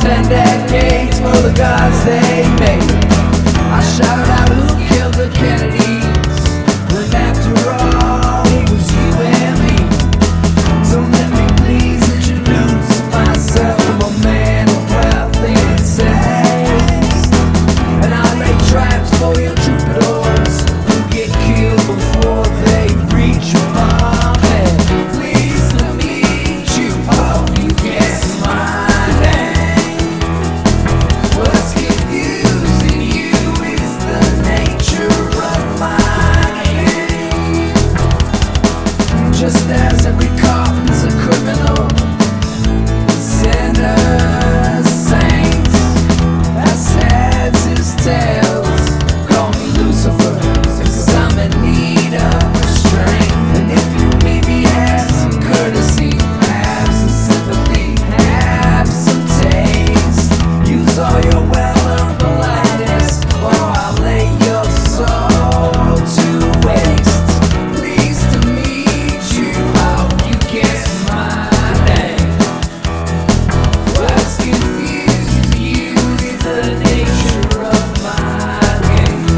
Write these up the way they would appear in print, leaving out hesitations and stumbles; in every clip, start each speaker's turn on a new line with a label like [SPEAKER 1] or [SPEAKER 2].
[SPEAKER 1] 10 decades for the gods they made. I shouted out who killed the Kennedys, when after all it was you and me. So let me please introduce myself. I'm a man of wealth and taste, and I lay traps for your troubadours who get killed before they reach my head. Pleased to meet you, hope you guess my name. What's confusing you is the nature of my game. Just as every cop is a criminal, sinner, saints, as heads is tails. Call me Lucifer, 'cause I'm in need of restraint. And if you maybe have some courtesy, have some sympathy, have some taste, use all your well-earned politeness, or I'll lay your soul to waste. Pleased to meet you, hope you guess my name. What's confusing you is the nature of my game.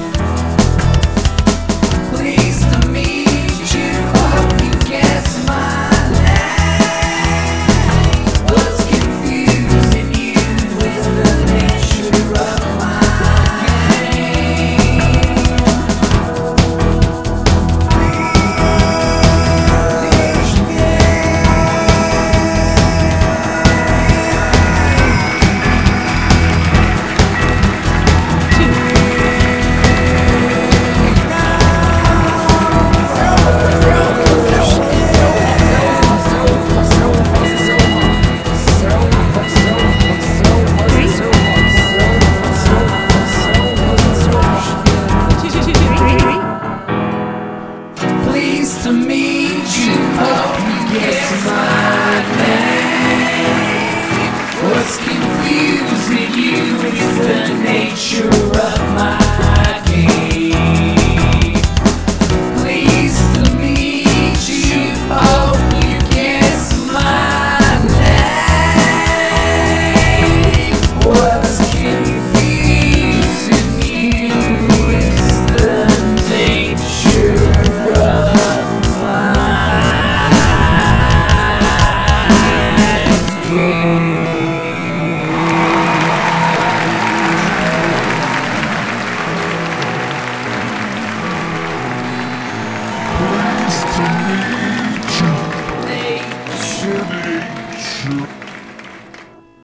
[SPEAKER 1] Pleased to meet you, hope you guess my name. What's confusing you is the nature of my game. Pleased to meet you, hope you guess my name. What's confusing you is the nature of my game. Pleased to meet you, hope you guess my name. What's confusing you is the nature of
[SPEAKER 2] Nature.